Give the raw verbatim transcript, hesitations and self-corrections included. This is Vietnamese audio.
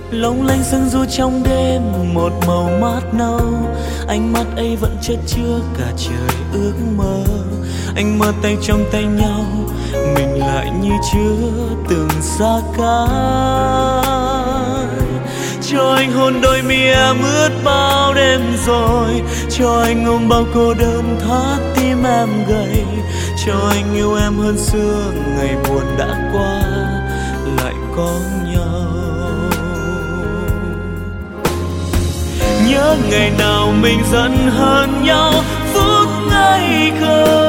long lanh sương du trong đêm một màu mát nâu, ánh mắt ấy vẫn chất chứa cả trời ước mơ. Anh mơ tay trong tay nhau, mình lại như chưa từng xa cách. Cho anh hôn đôi mi em ướt bao đêm rồi, cho anh ôm bao cô đơn thắt tim em gầy, cho anh yêu em hơn xưa, ngày buồn đã qua lại có nhau. Nhớ ngày nào mình giận hơn nhau, phút ngây khờ